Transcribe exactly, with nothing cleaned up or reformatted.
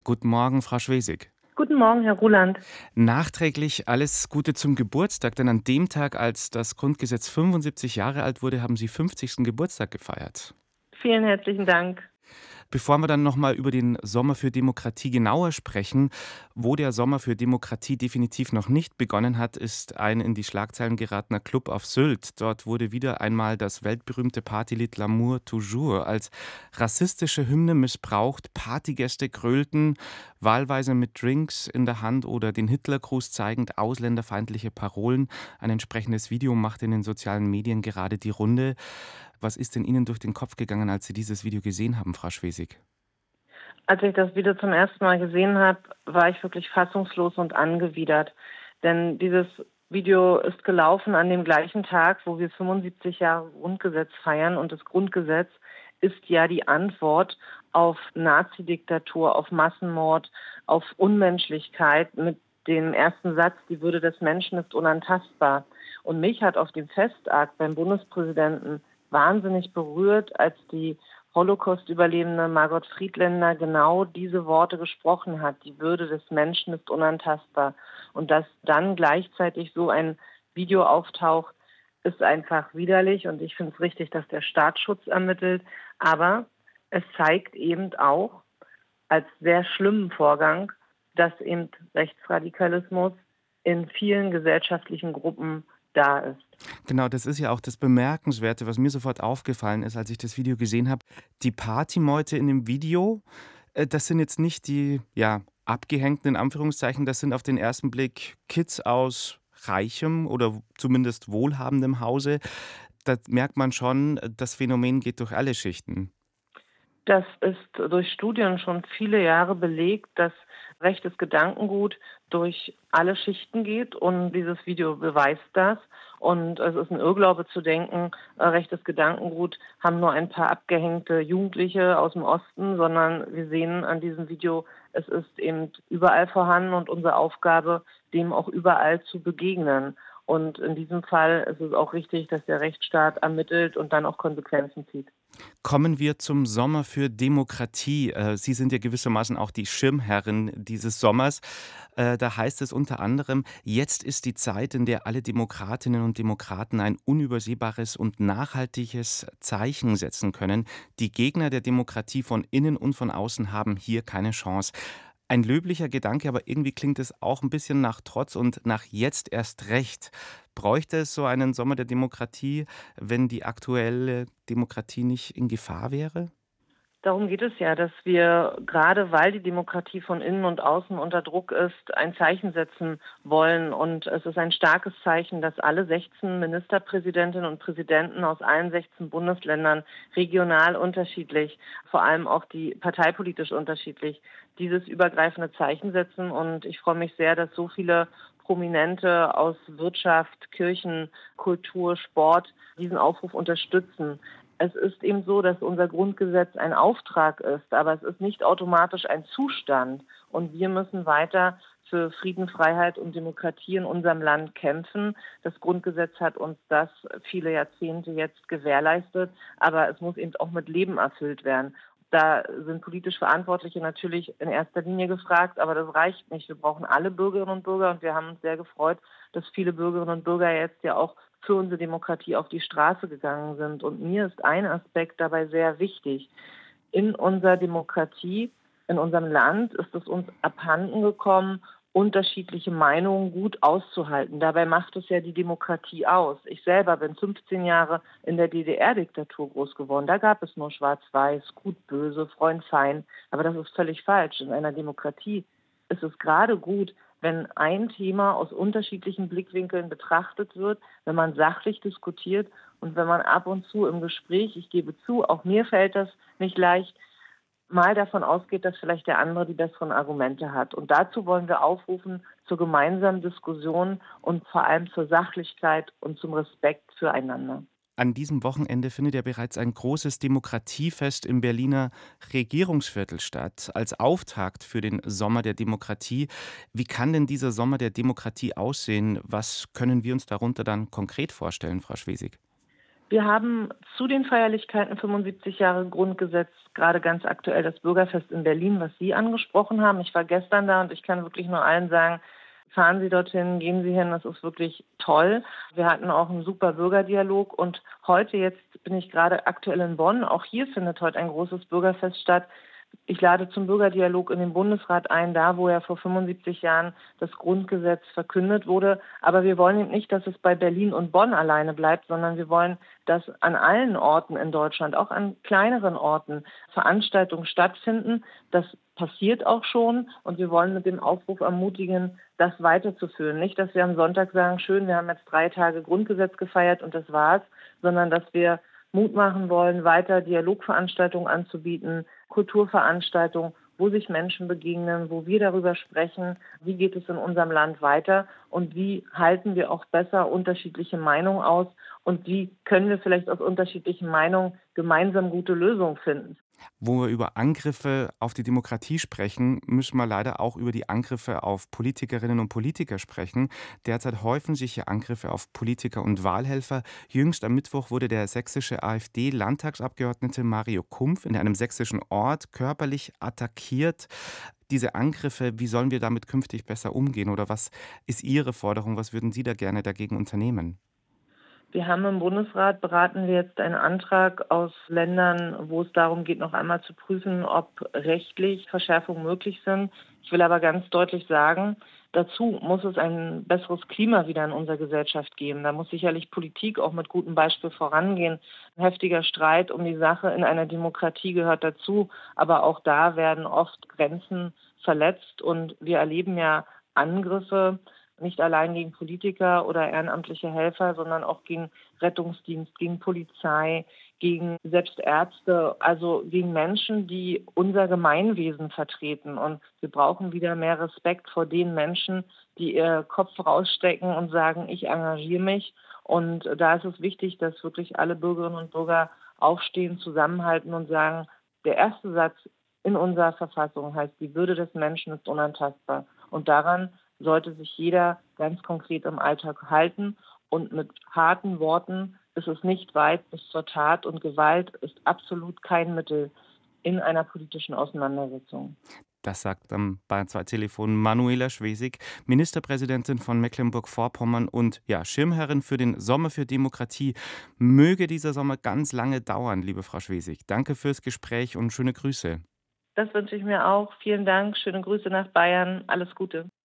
Guten Morgen, Frau Schwesig. Guten Morgen, Herr Ruland. Nachträglich alles Gute zum Geburtstag, denn an dem Tag, als das Grundgesetz fünfundsiebzig Jahre alt wurde, haben Sie fünfzigsten Geburtstag gefeiert. Vielen herzlichen Dank. Bevor wir dann nochmal über den Sommer für Demokratie genauer sprechen, wo der Sommer für Demokratie definitiv noch nicht begonnen hat, ist ein in die Schlagzeilen geratener Club auf Sylt. Dort wurde wieder einmal das weltberühmte Partylied L'amour toujours als rassistische Hymne missbraucht. Partygäste grölten, wahlweise mit Drinks in der Hand oder den Hitlergruß zeigend ausländerfeindliche Parolen. Ein entsprechendes Video macht in den sozialen Medien gerade die Runde. Was ist denn Ihnen durch den Kopf gegangen, als Sie dieses Video gesehen haben, Frau Schwesig? Als ich das Video zum ersten Mal gesehen habe, war ich wirklich fassungslos und angewidert. Denn dieses Video ist gelaufen an dem gleichen Tag, wo wir fünfundsiebzig Jahre Grundgesetz feiern. Und das Grundgesetz ist ja die Antwort auf Nazidiktatur, auf Massenmord, auf Unmenschlichkeit mit dem ersten Satz, die Würde des Menschen ist unantastbar. Und mich hat auf dem Festakt beim Bundespräsidenten wahnsinnig berührt, als die Holocaust-Überlebende Margot Friedländer genau diese Worte gesprochen hat. Die Würde des Menschen ist unantastbar. Und dass dann gleichzeitig so ein Video auftaucht, ist einfach widerlich. Und ich finde es richtig, dass der Staatsschutz ermittelt. Aber es zeigt eben auch als sehr schlimmen Vorgang, dass eben Rechtsradikalismus in vielen gesellschaftlichen Gruppen da ist. Genau, das ist ja auch das Bemerkenswerte, was mir sofort aufgefallen ist, als ich das Video gesehen habe. Die Partymeute in dem Video, äh, das sind jetzt nicht die, ja, abgehängten in Anführungszeichen, das sind auf den ersten Blick Kids aus reichem oder zumindest wohlhabendem Hause. Da merkt man schon, das Phänomen geht durch alle Schichten. Das ist durch Studien schon viele Jahre belegt, dass rechtes Gedankengut durch alle Schichten geht, und dieses Video beweist das. Und es ist ein Irrglaube zu denken, äh, rechtes Gedankengut haben nur ein paar abgehängte Jugendliche aus dem Osten, sondern wir sehen an diesem Video, es ist eben überall vorhanden und unsere Aufgabe, dem auch überall zu begegnen. Und in diesem Fall ist es auch richtig, dass der Rechtsstaat ermittelt und dann auch Konsequenzen zieht. Kommen wir zum Sommer für Demokratie. Äh, Sie sind ja gewissermaßen auch die Schirmherrin dieses Sommers. Äh, Da heißt es unter anderem: Jetzt ist die Zeit, in der alle Demokratinnen und Demokraten ein unübersehbares und nachhaltiges Zeichen setzen können. Die Gegner der Demokratie von innen und von außen haben hier keine Chance. Ein löblicher Gedanke, aber irgendwie klingt es auch ein bisschen nach Trotz und nach jetzt erst recht. Bräuchte es so einen Sommer der Demokratie, wenn die aktuelle Demokratie nicht in Gefahr wäre? Darum geht es ja, dass wir, gerade weil die Demokratie von innen und außen unter Druck ist, ein Zeichen setzen wollen. Und es ist ein starkes Zeichen, dass alle sechzehn Ministerpräsidentinnen und Präsidenten aus allen sechzehn Bundesländern regional unterschiedlich, vor allem auch die parteipolitisch unterschiedlich, dieses übergreifende Zeichen setzen. Und ich freue mich sehr, dass so viele Prominente aus Wirtschaft, Kirchen, Kultur, Sport diesen Aufruf unterstützen. Es ist eben so, dass unser Grundgesetz ein Auftrag ist, aber es ist nicht automatisch ein Zustand. Und wir müssen weiter für Frieden, Freiheit und Demokratie in unserem Land kämpfen. Das Grundgesetz hat uns das viele Jahrzehnte jetzt gewährleistet, aber es muss eben auch mit Leben erfüllt werden. Da sind politisch Verantwortliche natürlich in erster Linie gefragt, aber das reicht nicht. Wir brauchen alle Bürgerinnen und Bürger, und wir haben uns sehr gefreut, dass viele Bürgerinnen und Bürger jetzt ja auch für unsere Demokratie auf die Straße gegangen sind. Und mir ist ein Aspekt dabei sehr wichtig. In unserer Demokratie, in unserem Land ist es uns abhanden gekommen, unterschiedliche Meinungen gut auszuhalten. Dabei macht es ja die Demokratie aus. Ich selber bin fünfzehn Jahre in der D D R-Diktatur groß geworden. Da gab es nur Schwarz-Weiß, gut, böse, Freund, Feind. Aber das ist völlig falsch. In einer Demokratie ist es gerade gut, wenn ein Thema aus unterschiedlichen Blickwinkeln betrachtet wird, wenn man sachlich diskutiert und wenn man ab und zu im Gespräch, ich gebe zu, auch mir fällt das nicht leicht, mal davon ausgeht, dass vielleicht der andere die besseren Argumente hat. Und dazu wollen wir aufrufen zur gemeinsamen Diskussion und vor allem zur Sachlichkeit und zum Respekt füreinander. An diesem Wochenende findet ja bereits ein großes Demokratiefest im Berliner Regierungsviertel statt, als Auftakt für den Sommer der Demokratie. Wie kann denn dieser Sommer der Demokratie aussehen? Was können wir uns darunter dann konkret vorstellen, Frau Schwesig? Wir haben zu den Feierlichkeiten fünfundsiebzig Jahre Grundgesetz gerade ganz aktuell das Bürgerfest in Berlin, was Sie angesprochen haben. Ich war gestern da und ich kann wirklich nur allen sagen, fahren Sie dorthin, gehen Sie hin, das ist wirklich toll. Wir hatten auch einen super Bürgerdialog und heute jetzt bin ich gerade aktuell in Bonn. Auch hier findet heute ein großes Bürgerfest statt. Ich lade zum Bürgerdialog in den Bundesrat ein, da wo ja vor fünfundsiebzig Jahren das Grundgesetz verkündet wurde. Aber wir wollen eben nicht, dass es bei Berlin und Bonn alleine bleibt, sondern wir wollen, dass an allen Orten in Deutschland, auch an kleineren Orten, Veranstaltungen stattfinden. Das passiert auch schon und wir wollen mit dem Aufruf ermutigen, das weiterzuführen. Nicht, dass wir am Sonntag sagen, schön, wir haben jetzt drei Tage Grundgesetz gefeiert und das war's, sondern dass wir Mut machen wollen, weiter Dialogveranstaltungen anzubieten, Kulturveranstaltungen, wo sich Menschen begegnen, wo wir darüber sprechen, wie geht es in unserem Land weiter und wie halten wir auch besser unterschiedliche Meinungen aus und wie können wir vielleicht aus unterschiedlichen Meinungen gemeinsam gute Lösungen finden. Wo wir über Angriffe auf die Demokratie sprechen, müssen wir leider auch über die Angriffe auf Politikerinnen und Politiker sprechen. Derzeit häufen sich ja Angriffe auf Politiker und Wahlhelfer. Jüngst am Mittwoch wurde der sächsische AfD-Landtagsabgeordnete Mario Kumpf in einem sächsischen Ort körperlich attackiert. Diese Angriffe, wie sollen wir damit künftig besser umgehen? Oder was ist Ihre Forderung? Was würden Sie da gerne dagegen unternehmen? Wir haben im Bundesrat beraten wir jetzt einen Antrag aus Ländern, wo es darum geht, noch einmal zu prüfen, ob rechtlich Verschärfungen möglich sind. Ich will aber ganz deutlich sagen, dazu muss es ein besseres Klima wieder in unserer Gesellschaft geben. Da muss sicherlich Politik auch mit gutem Beispiel vorangehen. Ein heftiger Streit um die Sache in einer Demokratie gehört dazu, aber auch da werden oft Grenzen verletzt und wir erleben ja Angriffe, nicht allein gegen Politiker oder ehrenamtliche Helfer, sondern auch gegen Rettungsdienst, gegen Polizei, gegen selbst Ärzte, also gegen Menschen, die unser Gemeinwesen vertreten. Und wir brauchen wieder mehr Respekt vor den Menschen, die ihr Kopf rausstecken und sagen, ich engagiere mich. Und da ist es wichtig, dass wirklich alle Bürgerinnen und Bürger aufstehen, zusammenhalten und sagen, der erste Satz in unserer Verfassung heißt, die Würde des Menschen ist unantastbar. Und daran sollte sich jeder ganz konkret im Alltag halten. Und mit harten Worten ist es nicht weit bis zur Tat. Und Gewalt ist absolut kein Mittel in einer politischen Auseinandersetzung. Das sagt am Bayern zwei Telefon Manuela Schwesig, Ministerpräsidentin von Mecklenburg-Vorpommern und ja, Schirmherrin für den Sommer für Demokratie. Möge dieser Sommer ganz lange dauern, liebe Frau Schwesig. Danke fürs Gespräch und schöne Grüße. Das wünsche ich mir auch. Vielen Dank. Schöne Grüße nach Bayern. Alles Gute.